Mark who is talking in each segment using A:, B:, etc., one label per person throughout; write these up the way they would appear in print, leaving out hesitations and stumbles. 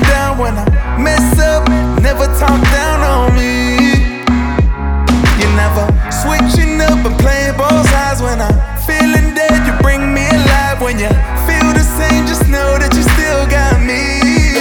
A: down when I mess up, never talk down on me. You're never switching up and playing both sides. When I'm feeling dead, you bring me alive. When you feel the same, just know that you still got me.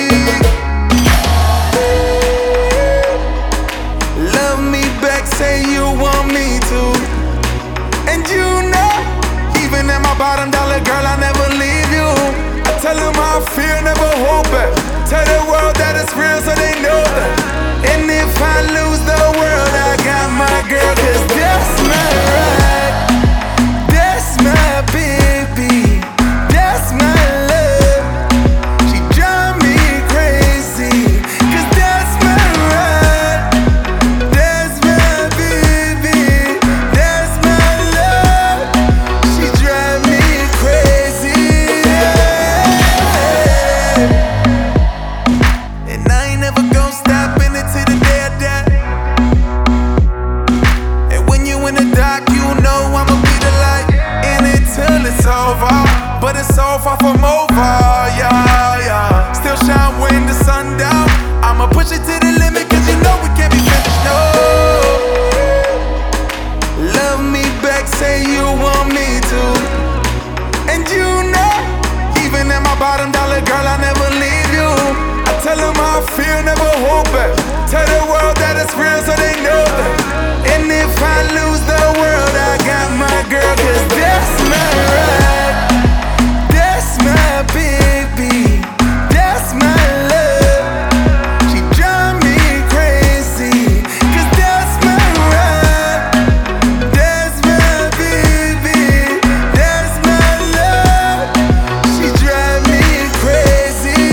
A: Love me back, say you want me to. And you know, even at my bottom dollar, girl, I never leave you. I tell them how I feel, never hold back. Tell the world that it's real so they know that. And if I lose the world, I got my girl, 'cause that's my ride. That's my baby. That's my love. She drive me crazy, 'cause that's my ride. That's my baby. That's my love. She drive me crazy. And I ain't never gonna stop in it till the day I die. And when you in the dark, you know I'ma be the light in it till it's over. But it's so far from over, yeah, yeah. Still shine when the sun down. I'ma push it to the limit, 'cause you know we can't be finished, no. Love me back, say you want me to. And you know, even at my bottom dollar, girl, I never leave you. I tell them how I feel, never hold back. Tell the world that it's real so they know that. And if I lose the world, I got my girl, 'cause that's my ride. That's my baby. That's my love. She drive me crazy, 'cause that's my ride. That's my baby. That's my love. She drive me crazy.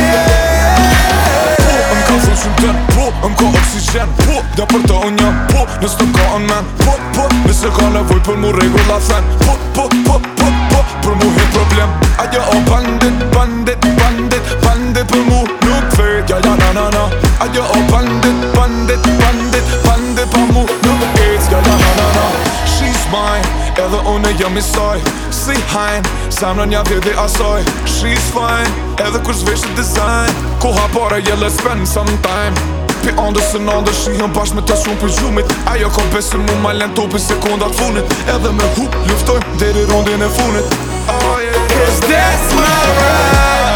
B: M'ka thonë që m'ten, po, m'ka oksigen, po. Dhe për të unë jam, po, nësë të ka në men, po, po. Nëse ka nevoj për mu regull la then, po, po, po, po, po. Për mu hi problem, ajo o bandit, bandit, bandit, bandit. Për mu nuk vet, ja, ja, na, na, na. Ajo o bandit, bandit, bandit, bandit. Për mu nuk vet, ja, ja, na, na, na. She's mine, edhe unë jam i saj. Si hajn, zemrën ja vjedhi asaj. She's fine, edhe kur zvesh design. Koha para je let's spend some time. Pi andës e nandës, shihën bashkë me të shumë për gjumit. Ajo ka besin mu ma len topi sekundat funit. Edhe me hu, luftojmë deri rondin e funit. Oh yeah,
A: 'Cause that's my ride.